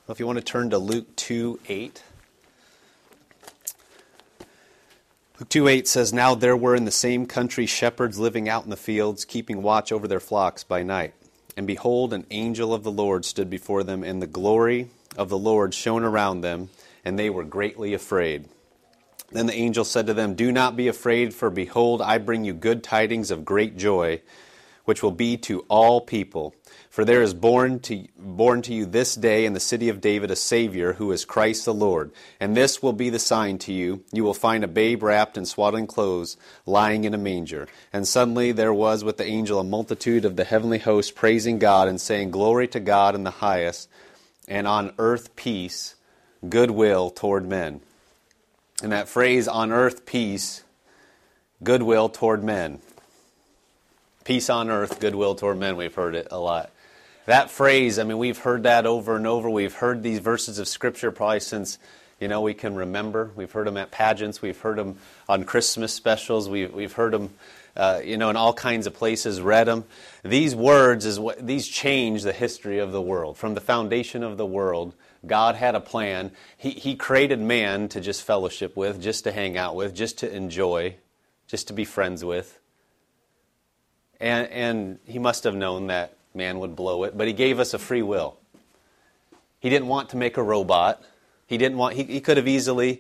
Well, if you want to turn to Luke 2:8. Luke 2:8 says, "Now there were in the same country shepherds living out in the fields, keeping watch over their flocks by night. And behold, an angel of the Lord stood before them, and the glory of the Lord shone around them, and they were greatly afraid. Then the angel said to them, 'Do not be afraid, for behold, I bring you good tidings of great joy, which will be to all people. For there is born to you this day in the city of David a Savior, who is Christ the Lord. And this will be the sign to you. You will find a babe wrapped in swaddling clothes, lying in a manger.' And suddenly there was with the angel a multitude of the heavenly host, praising God and saying, 'Glory to God in the highest, and on earth peace, goodwill toward men.'" And that phrase, "on earth peace, goodwill toward men." Peace on earth, goodwill toward men. We've heard it a lot. That phrase, we've heard that over and over. We've heard these verses of Scripture probably since, we can remember. We've heard them at pageants. We've heard them on Christmas specials. We've heard them, in all kinds of places, read them. These words, these change the history of the world. From the foundation of the world, God had a plan. He created man to just fellowship with, just to hang out with, just to enjoy, just to be friends with. And he must have known that man would blow it, but he gave us a free will. He didn't want to make a robot. He could have easily,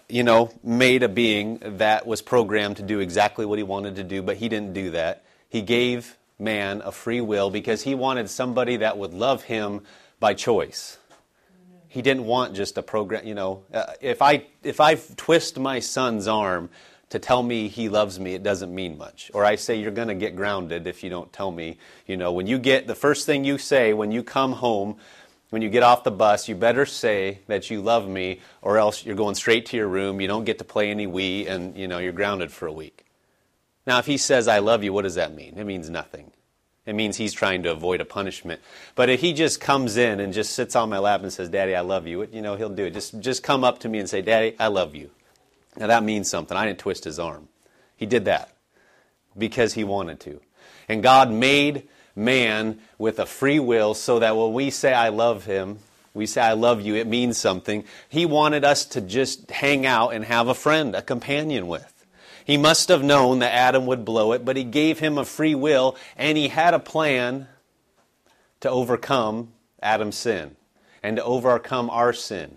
made a being that was programmed to do exactly what he wanted to do, but he didn't do that. He gave man a free will because he wanted somebody that would love him by choice. He didn't want just a program, if I twist my son's arm to tell me he loves me, it doesn't mean much. Or I say, you're going to get grounded if you don't tell me. When you get, the first thing you say when you come home, when you get off the bus, you better say that you love me, or else you're going straight to your room, you don't get to play any Wii, and you're grounded for a week. Now, if he says, "I love you," what does that mean? It means nothing. It means he's trying to avoid a punishment. But if he just comes in and just sits on my lap and says, "Daddy, I love you," he'll do it. Just come up to me and say, "Daddy, I love you." Now that means something. I didn't twist his arm. He did that because he wanted to. And God made man with a free will so that when we say "I love him," we say "I love you," it means something. He wanted us to just hang out and have a friend, a companion with. He must have known that Adam would blow it, but he gave him a free will, and he had a plan to overcome Adam's sin and to overcome our sin.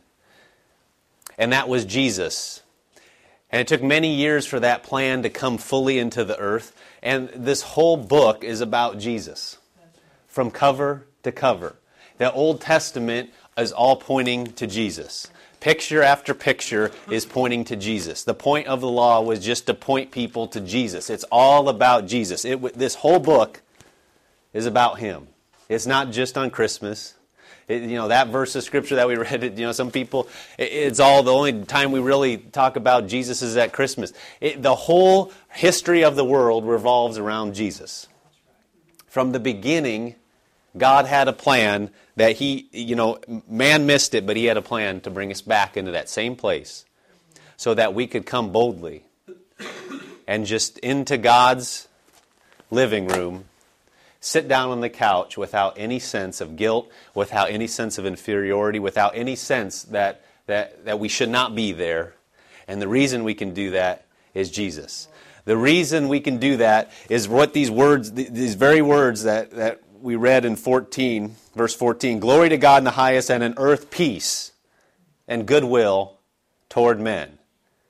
And that was Jesus. And it took many years for that plan to come fully into the earth. And this whole book is about Jesus, from cover to cover. The Old Testament is all pointing to Jesus. Picture after picture is pointing to Jesus. The point of the law was just to point people to Jesus. It's all about Jesus. This whole book is about him. It's not just on Christmas. That verse of Scripture that we read, some people, it's all the only time we really talk about Jesus is at Christmas. The whole history of the world revolves around Jesus. From the beginning, God had a plan that man missed it, but he had a plan to bring us back into that same place so that we could come boldly and just into God's living room, sit down on the couch without any sense of guilt, without any sense of inferiority, without any sense that we should not be there. And the reason we can do that is Jesus. The reason we can do that is what these very words that we read in verse 14. "Glory to God in the highest, and on earth peace and goodwill toward men."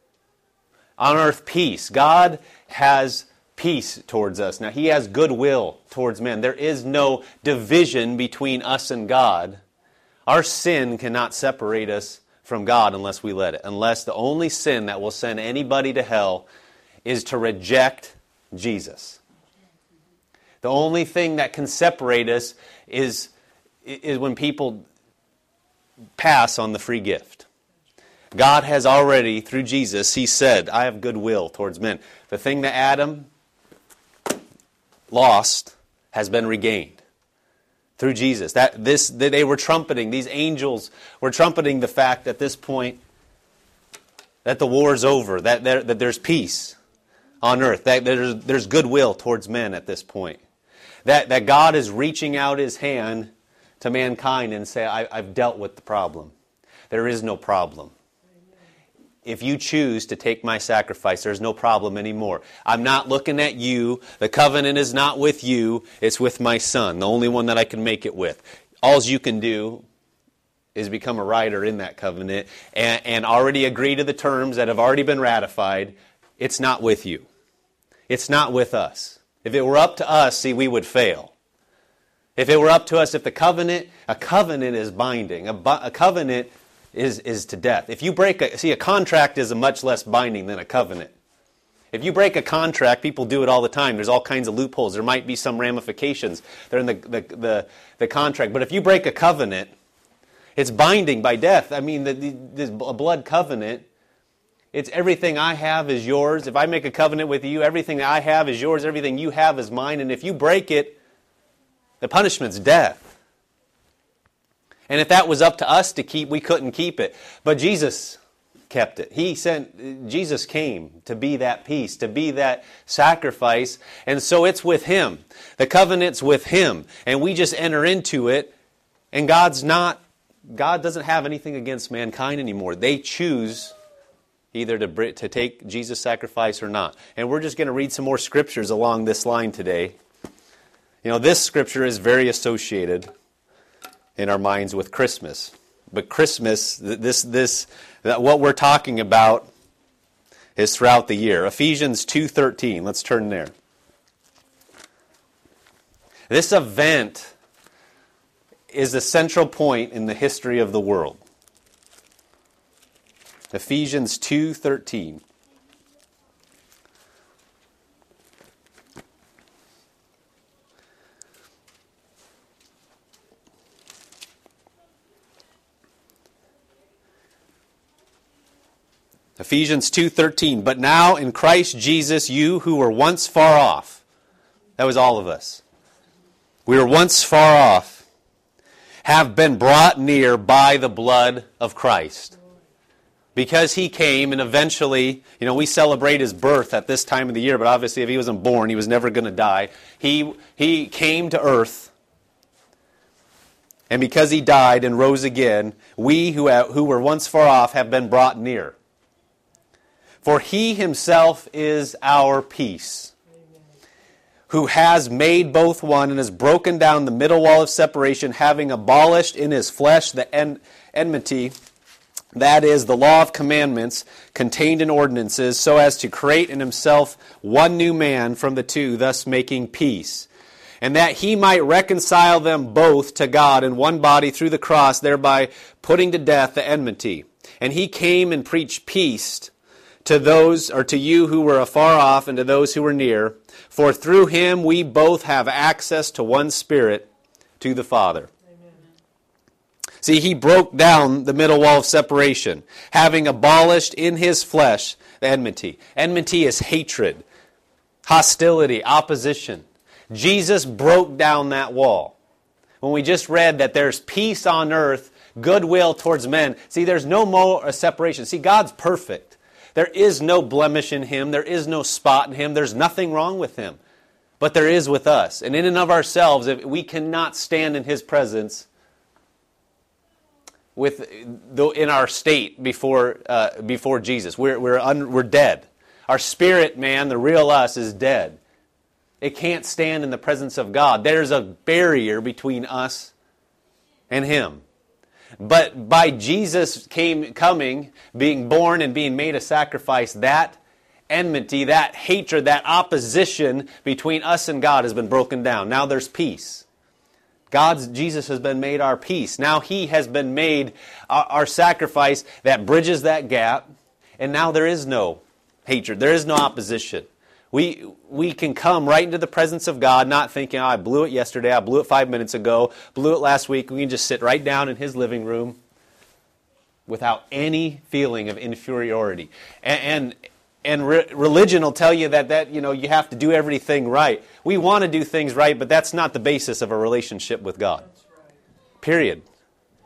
On earth peace. God has peace towards us. Now, he has goodwill towards men. There is no division between us and God. Our sin cannot separate us from God unless we let it. Unless the only sin that will send anybody to hell is to reject Jesus. The only thing that can separate us is when people pass on the free gift. God has already, through Jesus, he said, "I have goodwill towards men." The thing that Adam lost has been regained through Jesus. That they were trumpeting, these angels were trumpeting the fact at this point that the war's over, that there's peace on earth, that there's goodwill towards men at this point. That God is reaching out his hand to mankind and say, I've dealt with the problem. There is no problem. If you choose to take my sacrifice, there's no problem anymore. I'm not looking at you. The covenant is not with you. It's with my Son, the only one that I can make it with. All you can do is become a rider in that covenant and already agree to the terms that have already been ratified. It's not with you. It's not with us. If it were up to us, see, we would fail. If it were up to us, if a covenant is binding. A covenant is to death. If you break a contract is a much less binding than a covenant. If you break a contract, people do it all the time. There's all kinds of loopholes. There might be some ramifications. They're in the contract. But if you break a covenant, it's binding by death. I mean, a blood covenant, it's everything I have is yours. If I make a covenant with you, everything that I have is yours. Everything you have is mine. And if you break it, the punishment's death. And if that was up to us to keep, we couldn't keep it. But Jesus kept it. Jesus came to be that peace, to be that sacrifice. And so it's with Him. The covenant's with Him. And we just enter into it. And God doesn't have anything against mankind anymore. They choose either to take Jesus' sacrifice or not. And we're just going to read some more scriptures along this line today. You know, this scripture is very associated in our minds with Christmas. But Christmas, what we're talking about is throughout the year. Ephesians 2:13. Let's turn there. This event is the central point in the history of the world. Ephesians 2:13. Ephesians 2:13, but now in Christ Jesus, you who were once far off. That was all of us. We were once far off, have been brought near by the blood of Christ. Because He came and eventually, we celebrate His birth at this time of the year, but obviously if He wasn't born, He was never going to die. He came to earth. And because He died and rose again, we who were once far off have been brought near. For He Himself is our peace, who has made both one and has broken down the middle wall of separation, having abolished in His flesh the enmity, that is, the law of commandments contained in ordinances, so as to create in Himself one new man from the two, thus making peace. And that He might reconcile them both to God in one body through the cross, thereby putting to death the enmity. And He came and preached peace to those, or to you who were afar off, and to those who were near. For through Him we both have access to one Spirit, to the Father. Amen. See, He broke down the middle wall of separation, having abolished in His flesh the enmity. Enmity is hatred, hostility, opposition. Jesus broke down that wall. When we just read that there's peace on earth, goodwill towards men. See, there's no more separation. See, God's perfect. There is no blemish in Him. There is no spot in Him. There's nothing wrong with Him. But there is with us. And in and of ourselves, if we cannot stand in His presence in our state before Jesus. We're dead. Our spirit man, the real us, is dead. It can't stand in the presence of God. There's a barrier between us and Him. But by Jesus coming, being born and being made a sacrifice, that enmity, that hatred, that opposition between us and God has been broken down. Now there's peace. Jesus has been made our peace. Now He has been made our sacrifice that bridges that gap. And now there is no hatred. There is no opposition. We can come right into the presence of God, not thinking, I blew it yesterday, I blew it 5 minutes ago, blew it last week. We can just sit right down in His living room without any feeling of inferiority. And religion will tell you that you have to do everything right. We want to do things right, but that's not the basis of a relationship with God. Period.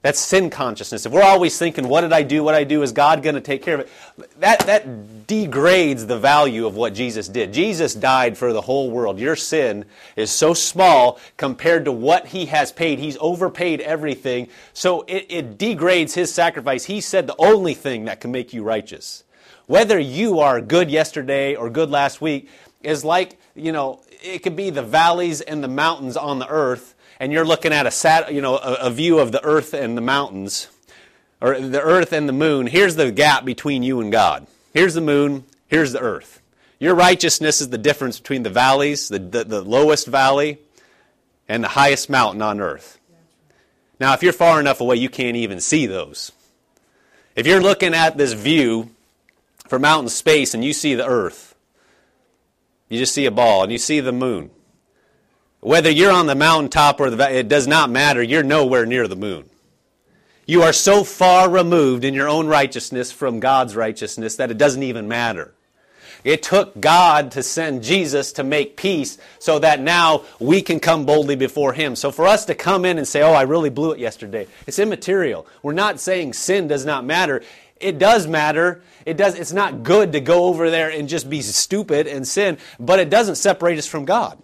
That's sin consciousness. If we're always thinking, what did I do? What I do? Is God going to take care of it? That degrades the value of what Jesus did. Jesus died for the whole world. Your sin is so small compared to what He has paid. He's overpaid everything. So it degrades His sacrifice. He said the only thing that can make you righteous. Whether you are good yesterday or good last week is like, it could be the valleys and the mountains on the earth. And you're looking at a view of the earth and the mountains, or the earth and the moon. Here's the gap between you and God. Here's the moon, here's the earth. Your righteousness is the difference between the valleys, the lowest valley, and the highest mountain on earth. Now, if you're far enough away, you can't even see those. If you're looking at this view from out in space and you see the earth, you just see a ball, and you see the moon. Whether you're on the mountaintop or the valley, it does not matter. You're nowhere near the moon. You are so far removed in your own righteousness from God's righteousness that it doesn't even matter. It took God to send Jesus to make peace so that now we can come boldly before Him. So for us to come in and say, I really blew it yesterday, it's immaterial. We're not saying sin does not matter. It does matter. It's not good to go over there and just be stupid and sin, but it doesn't separate us from God.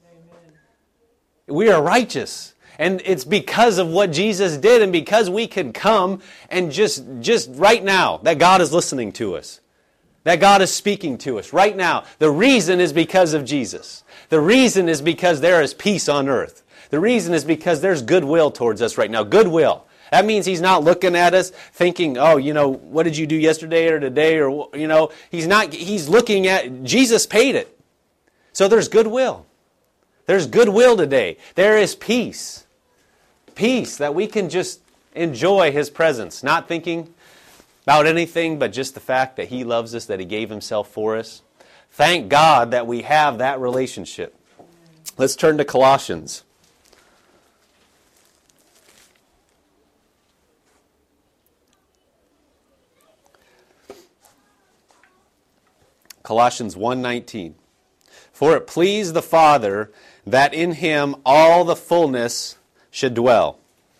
We are righteous. And it's because of what Jesus did and because we can come and just right now that God is listening to us. That God is speaking to us right now. The reason is because of Jesus. The reason is because there is peace on earth. The reason is because there's goodwill towards us right now. Goodwill. That means He's not looking at us thinking, what did you do yesterday or today? Or, He's looking at, Jesus paid it. So there's goodwill. There's goodwill today. There is peace. Peace that we can just enjoy His presence. Not thinking about anything but just the fact that He loves us, that He gave Himself for us. Thank God that we have that relationship. Let's turn to Colossians. Colossians 1:19. For it pleased the Father that in Him all the fullness should dwell.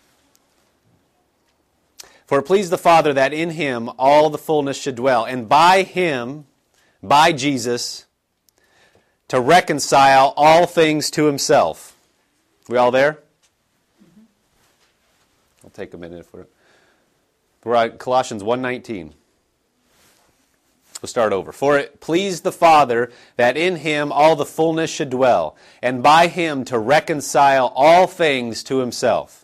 For it pleased the Father that in Him all the fullness should dwell, and by Him, by Jesus, to reconcile all things to Himself. We all there? I'll take a minute. We're at Colossians 1:19. We'll start over. For it pleased the Father that in Him all the fullness should dwell, and by Him to reconcile all things to Himself.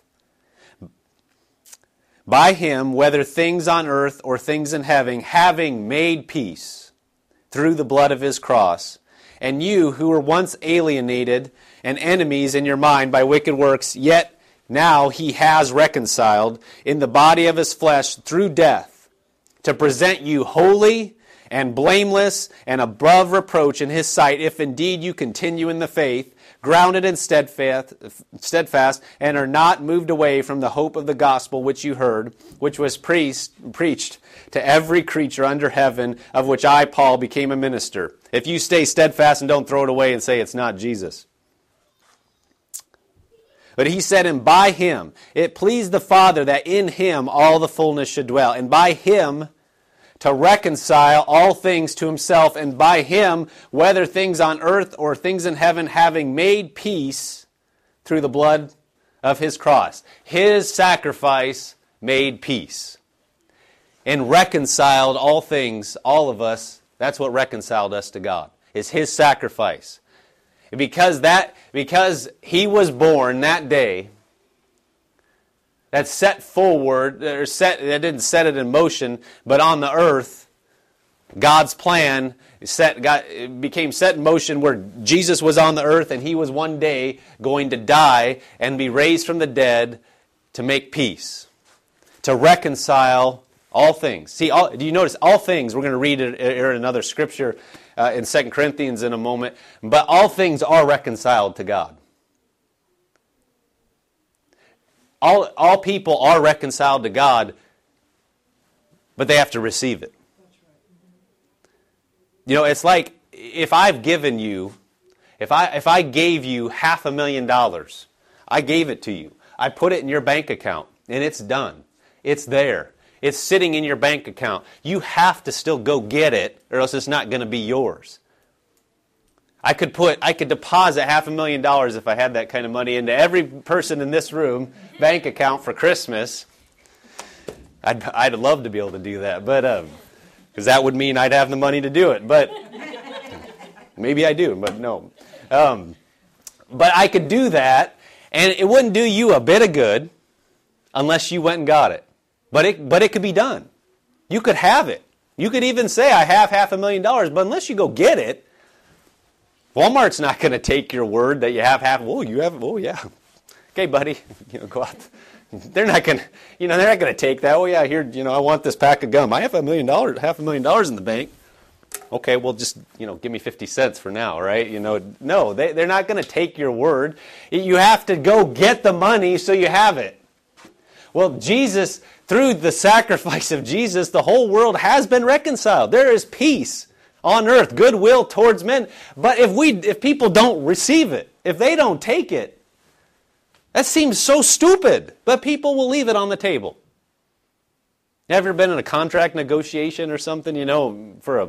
By Him, whether things on earth or things in heaven, having made peace through the blood of His cross. And you who were once alienated and enemies in your mind by wicked works, yet now He has reconciled in the body of His flesh through death, to present you holy and blameless and above reproach in His sight, if indeed you continue in the faith, grounded and steadfast, and are not moved away from the hope of the gospel which you heard, which was preached to every creature under heaven, of which I, Paul, became a minister. If you stay steadfast and don't throw it away and say it's not Jesus. But he said, and by Him, it pleased the Father that in Him all the fullness should dwell, and by Him to reconcile all things to Himself, and by Him, whether things on earth or things in heaven, having made peace through the blood of His cross. His sacrifice made peace and reconciled all things, all of us. That's what reconciled us to God, is His sacrifice. Because He was born that day, that set forward, that didn't set it in motion, but on the earth, God's plan became set in motion where Jesus was on the earth and He was one day going to die and be raised from the dead to make peace, to reconcile all things. See, do you notice all things? We're going to read it in another scripture in 2 Corinthians in a moment, but all things are reconciled to God. All people are reconciled to God, but they have to receive it. You know, it's like if I've given you, if I gave you $500,000, I gave it to you. I put it in your bank account. and it's done. It's there. It's sitting in your bank account. You have to still go get it, or else it's not going to be yours. I could deposit $500,000 if I had that kind of money into every person in this room bank account for Christmas. I'd love to be able to do that, but because that would mean I'd have the money to do it. But maybe I do, but no. But I could do that, and it wouldn't do you a bit of good unless you went and got it. But it could be done. You could have it. You could even say, I have $500,000, but unless you go get it, Walmart's not going to take your word that you have half. Oh, you have? Oh, yeah. Okay, buddy. Go out. They're not going to. They're not going to take that. Oh, yeah. Here, I want this pack of gum. I have $500,000 in the bank. Okay, well, just give me 50 cents for now, right? No, they're not going to take your word. You have to go get the money so you have it. Well, Jesus, through the sacrifice of Jesus, the whole world has been reconciled. There is peace on earth, goodwill towards men. But if people don't receive it, if they don't take it, that seems so stupid. But people will leave it on the table. Ever been in a contract negotiation or something, for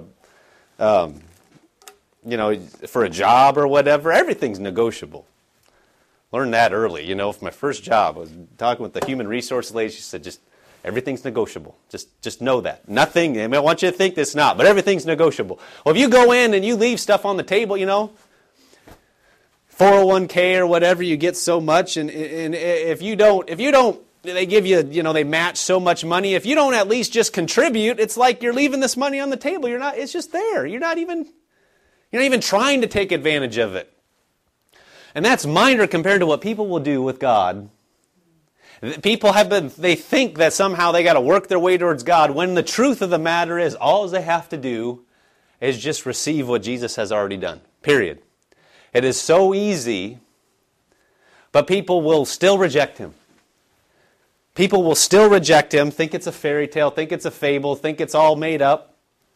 a job or whatever? Everything's negotiable. Learned that early. For my first job, I was talking with the human resources lady. She said, everything's negotiable. Just know that. Nothing, I want you to think it's not, but everything's negotiable. Well, if you go in and you leave stuff on the table, 401k or whatever, you get so much, and if you don't, they give you, they match so much money. If you don't at least just contribute, it's like you're leaving this money on the table. It's just there. You're not even trying to take advantage of it. And that's minor compared to what people will do with God. People they think that somehow they got to work their way towards God, when the truth of the matter is all they have to do is just receive what Jesus has already done. Period. It is so easy, but people will still reject Him. People will still reject Him, think it's a fairy tale, think it's a fable, think it's all made up,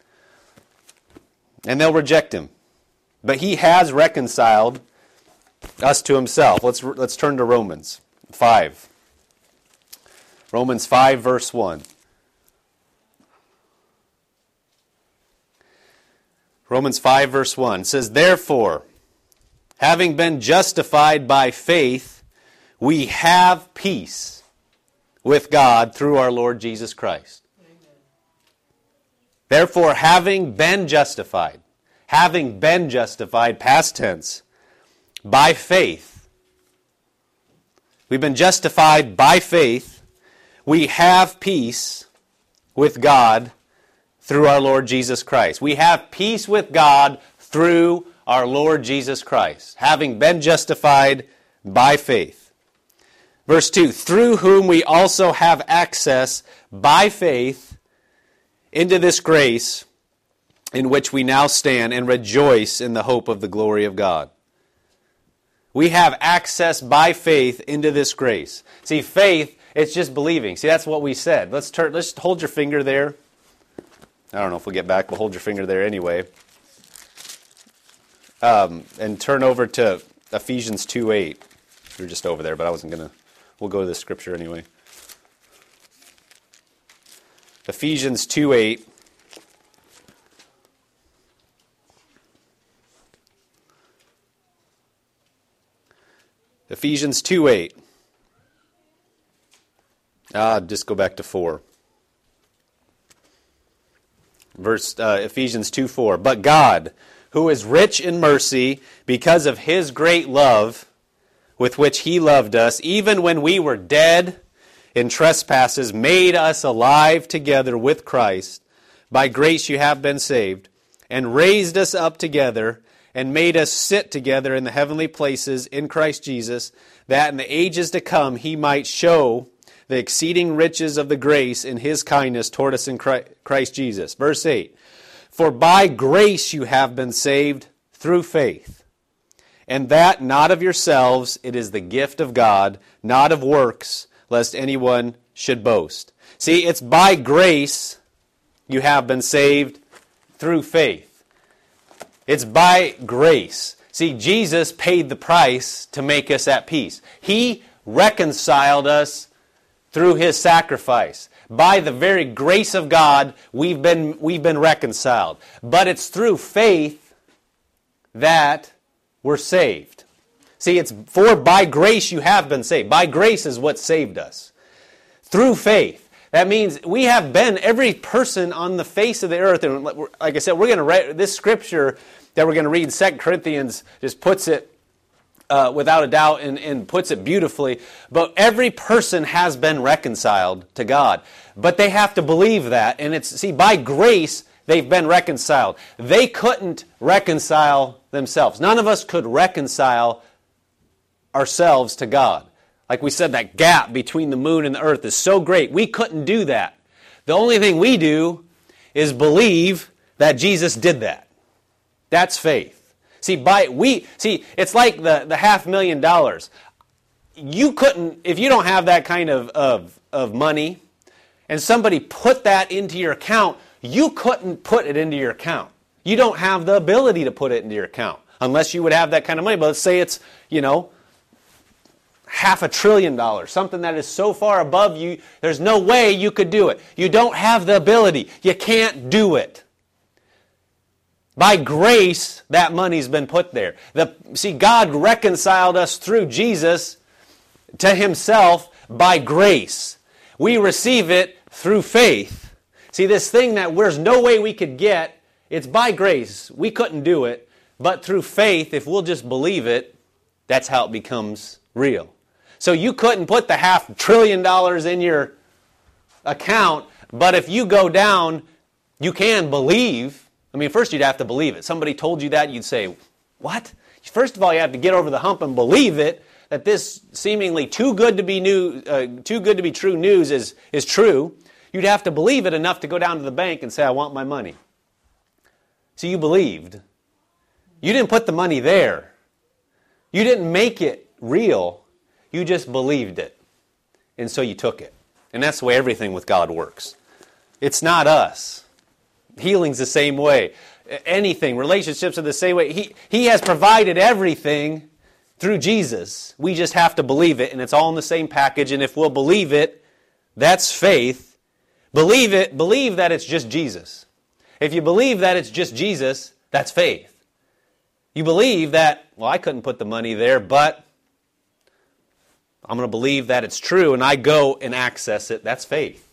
and they'll reject Him. But He has reconciled us to Himself. Let's turn to Romans 5. Romans 5, verse 1. Romans 5, verse 1 says, therefore, having been justified by faith, we have peace with God through our Lord Jesus Christ. Amen. Therefore, having been justified, past tense, by faith, we've been justified by faith, we have peace with God through our Lord Jesus Christ. We have peace with God through our Lord Jesus Christ, having been justified by faith. Verse 2, through whom we also have access by faith into this grace in which we now stand and rejoice in the hope of the glory of God. We have access by faith into this grace. See, faith, it's just believing. See, that's what we said. Let's hold your finger there. I don't know if we'll get back. We'll hold your finger there anyway. And turn over to Ephesians 2:8. You're just over there, but I wasn't going to. We'll go to the scripture anyway. Ephesians 2:8. Ephesians 2:8. Just go back to 4. Ephesians 2:4. But God, who is rich in mercy, because of His great love with which He loved us, even when we were dead in trespasses, made us alive together with Christ. By grace you have been saved, and raised us up together, and made us sit together in the heavenly places in Christ Jesus, that in the ages to come He might show the exceeding riches of the grace in His kindness toward us in Christ Jesus. Verse 8, for by grace you have been saved through faith, and that not of yourselves, it is the gift of God, not of works, lest anyone should boast. See, it's by grace you have been saved through faith. It's by grace. See, Jesus paid the price to make us at peace. He reconciled us through His sacrifice. By the very grace of God, we've been reconciled. But it's through faith that we're saved. See, it's for by grace you have been saved. By grace is what saved us. Through faith. That means we have been, every person on the face of the earth, and like I said, we're going to read this scripture that we're going to read in 2 Corinthians, just puts it without a doubt and puts it beautifully. But every person has been reconciled to God. But they have to believe that. And it's, see, by grace, they've been reconciled. They couldn't reconcile themselves. None of us could reconcile ourselves to God. Like we said, that gap between the moon and the earth is so great. We couldn't do that. The only thing we do is believe that Jesus did that. That's faith. See, it's like the $500,000. You couldn't, if you don't have that kind of money, and somebody put that into your account, you couldn't put it into your account. You don't have the ability to put it into your account, unless you would have that kind of money. But let's say it's, $500 billion, something that is so far above you, there's no way you could do it. You don't have the ability. You can't do it. By grace, that money's been put there. God reconciled us through Jesus to Himself by grace. We receive it through faith. See, this thing that there's no way we could get, it's by grace. We couldn't do it. But through faith, if we'll just believe it, that's how it becomes real. So you couldn't put the $500 billion in your account, but if you go down, you can believe. First you'd have to believe it. Somebody told you that, you'd say, what? First of all, you have to get over the hump and believe it, that this seemingly too good to be true news is true. You'd have to believe it enough to go down to the bank and say, I want my money. So you believed. You didn't put the money there. You didn't make it real. You just believed it. And so you took it. And that's the way everything with God works. It's not us. Healing's the same way. Anything, relationships are the same way. He has provided everything through Jesus. We just have to believe it, and it's all in the same package. And if we'll believe it, that's faith. Believe that it's just Jesus. If you believe that it's just Jesus, that's faith. You believe that, I couldn't put the money there, but I'm going to believe that it's true, and I go and access it. That's faith.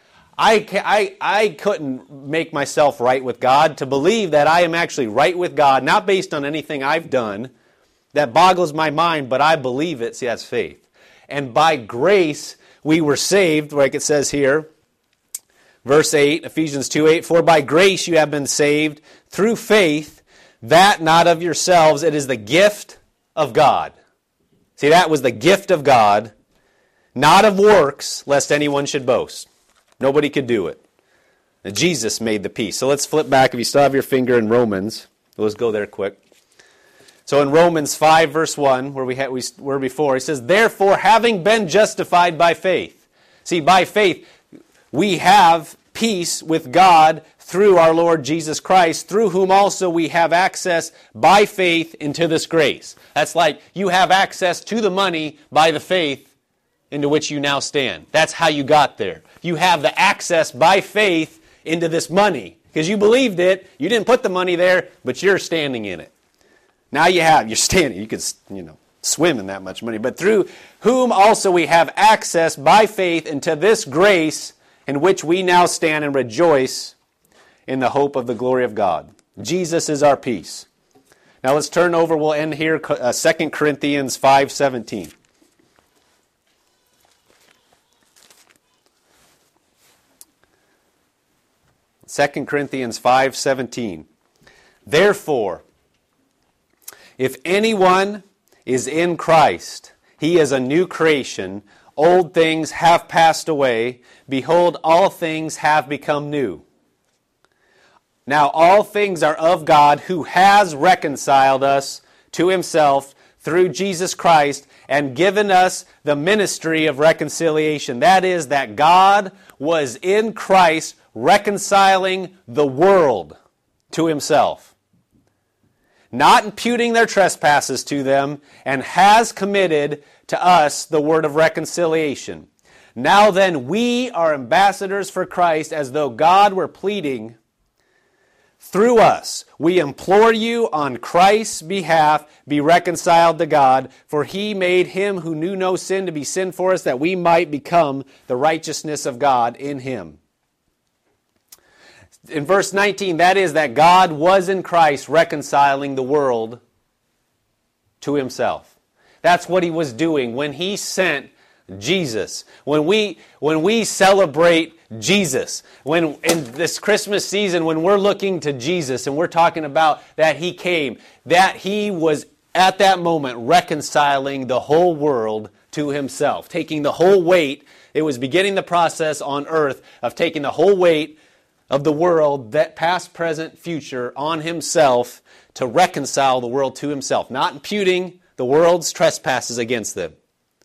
I couldn't make myself right with God. To believe that I am actually right with God, not based on anything I've done, that boggles my mind, but I believe it. See, that's faith. And by grace we were saved, like it says here, verse 8, Ephesians 2:8, for by grace you have been saved through faith, that not of yourselves, it is the gift of God. See, that was the gift of God, not of works, lest anyone should boast. Nobody could do it. And Jesus made the peace. So let's flip back, if you still have your finger in Romans. Let's go there quick. So in Romans 5, verse 1, where we were before, he says, therefore, having been justified by faith. See, by faith, we have peace with God through our Lord Jesus Christ, through whom also we have access by faith into this grace. That's like you have access to the money by the faith into which you now stand. That's how you got there. You have the access by faith into this money. Because you believed it, you didn't put the money there, but you're standing in it. Now you're standing. You could, swim in that much money. But through whom also we have access by faith into this grace in which we now stand and rejoice in the hope of the glory of God. Jesus is our peace. Now let's turn over, we'll end here, 2 Corinthians 5:17. 2 Corinthians 5:17. Therefore, if anyone is in Christ, he is a new creation. Old things have passed away. Behold, all things have become new. Now all things are of God, who has reconciled us to Himself through Jesus Christ and given us the ministry of reconciliation. That is, that God was in Christ reconciling the world to Himself, not imputing their trespasses to them, and has committed to us the word of reconciliation. Now then, we are ambassadors for Christ, as though God were pleading through us. We implore you on Christ's behalf, be reconciled to God, for he made him who knew no sin to be sin for us, that we might become the righteousness of God in him. In verse 19, that is that God was in Christ reconciling the world to himself. That's what he was doing when he sent Jesus. When we celebrate Jesus, when in this Christmas season, when we're looking to Jesus and we're talking about that he came, that he was at that moment reconciling the whole world to himself, taking the whole weight. It was beginning the process on earth of taking the whole weight of the world, that past, present, future, on himself to reconcile the world to himself, not imputing the world's trespasses against them.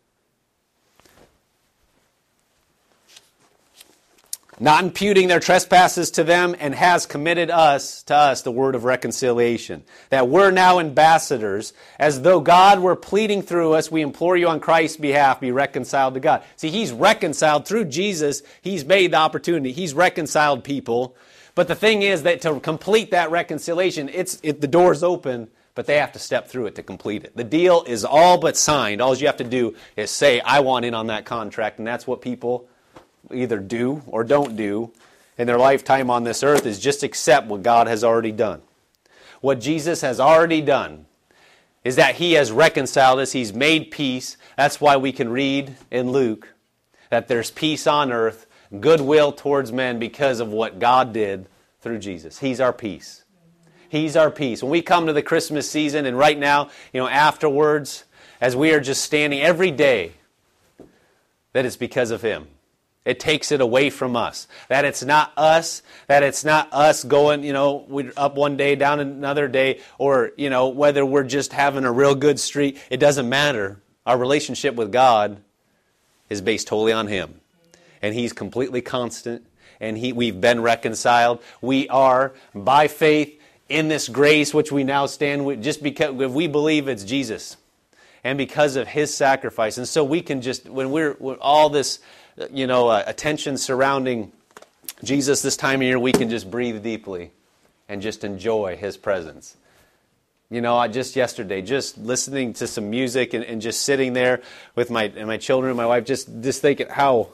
Not imputing their trespasses to them, and has committed to us the word of reconciliation. That we're now ambassadors, as though God were pleading through us. We implore you on Christ's behalf, be reconciled to God. See, he's reconciled through Jesus. He's made the opportunity. He's reconciled people. But the thing is that to complete that reconciliation, the door's open, but they have to step through it to complete it. The deal is all but signed. All you have to do is say, I want in on that contract, and that's what people either do or don't do in their lifetime on this earth, is just accept what God has already done. What Jesus has already done is that he has reconciled us. He's made peace. That's why we can read in Luke that there's peace on earth, goodwill towards men because of what God did through Jesus. He's our peace. He's our peace. When we come to the Christmas season, and right now, afterwards, as we are just standing every day, that it's because of him. It takes it away from us. That it's not us going, we're up one day, down another day, or, whether we're just having a real good streak. It doesn't matter. Our relationship with God is based wholly on him. And he's completely constant, and we've been reconciled. We are, by faith, in this grace which we now stand with, just because if we believe it's Jesus, and because of his sacrifice. And so we can just, when we're all this attention surrounding Jesus this time of year, we can just breathe deeply and just enjoy his presence. I just yesterday, just listening to some music and just sitting there with my children and my wife, just thinking how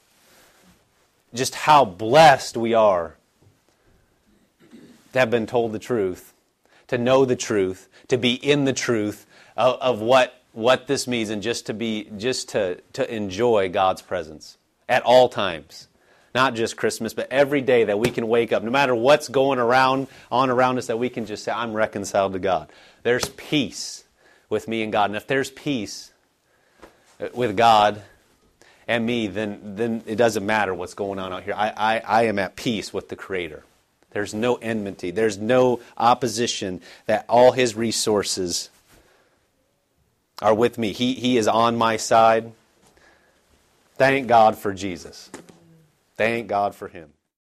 blessed we are to have been told the truth, to know the truth, to be in the truth of what this means, and just to enjoy God's presence at all times. Not just Christmas, but every day that we can wake up, no matter what's going around us, that we can just say, I'm reconciled to God. There's peace with me and God. And if there's peace with God and me, then it doesn't matter what's going on out here. I am at peace with the Creator. There's no enmity. There's no opposition. That all his resources are with me. He is on my side. Thank God for Jesus. Thank God for him.